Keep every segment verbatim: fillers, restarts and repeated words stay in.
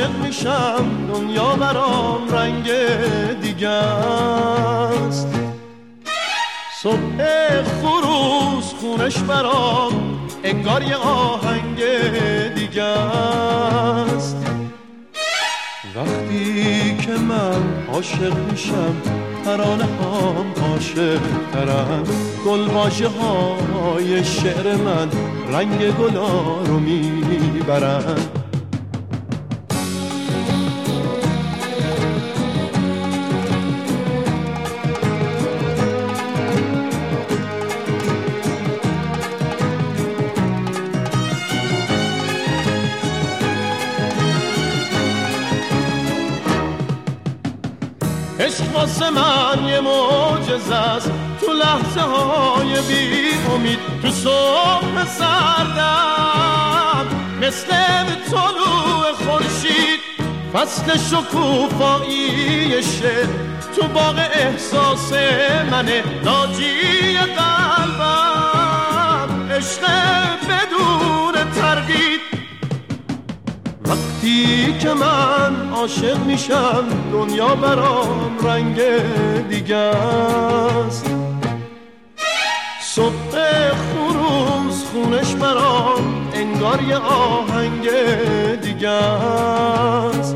عاشق میشم دنیا برام رنگ دیگه است. صبح خروس خونش برام انگار یه آهنگ دیگه است. وقتی که من عاشق میشم ترانه هم عاشق ترم، گلواژه های شعر من رنگ گلا رو میبرن. عشق واسه من یه معجزه است، تو لحظه های بی امید، تو صبح سردم مثل طلوع خورشید، فصل شکوفایی شعر تو باغ احساس منه، ناجی قلبم عشق بدون تردید. وقتی که من عاشق میشم دنیا برام رنگ دیگه است. صبح خروس خونش برام انگار یه آهنگ دیگه است.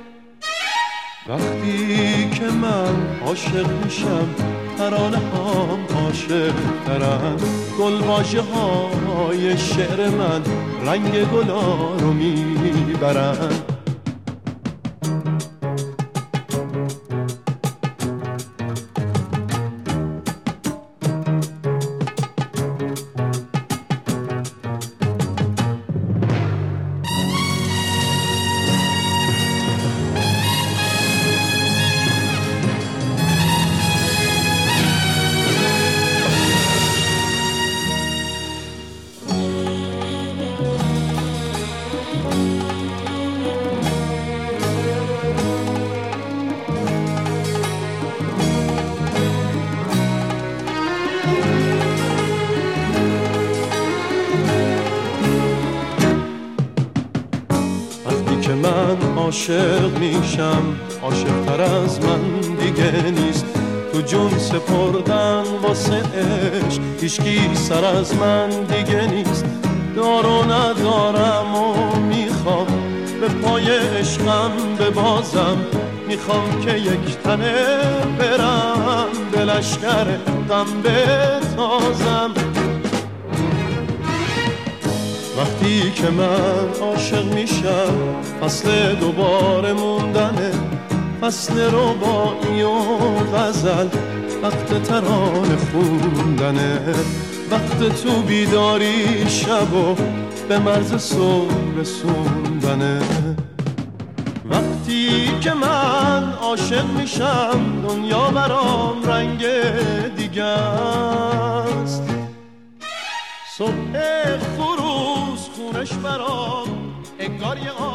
وقتی که من عاشق میشم ترانه هم عاشق ترم، گلواژه های شعر من رنگ گلا رو میبرن. من عاشق میشم عاشق تر از من دیگه نیست، تو جون سپردن واسه عشق هیچکی سر از من دیگه نیست. دار و ندارم و میخوام به پای عشقم ببازم، میخوام که یک تنه برم به لشکر غم بتازم. وقتی که من عاشق میشم فصل دوباره موندنه، فصل رباعی و غزل، وقت ترانه خوندنه، وقت تو بیداری شب و به مرز صبح رسوندنه. وقتی که من عاشق میشم دنیا برام رنگ دیگه است. صبح خروس خونش برام انگار یه